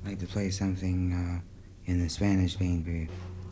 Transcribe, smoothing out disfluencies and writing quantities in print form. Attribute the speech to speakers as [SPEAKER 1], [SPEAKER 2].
[SPEAKER 1] I'd like to play something in the Spanish vein for you.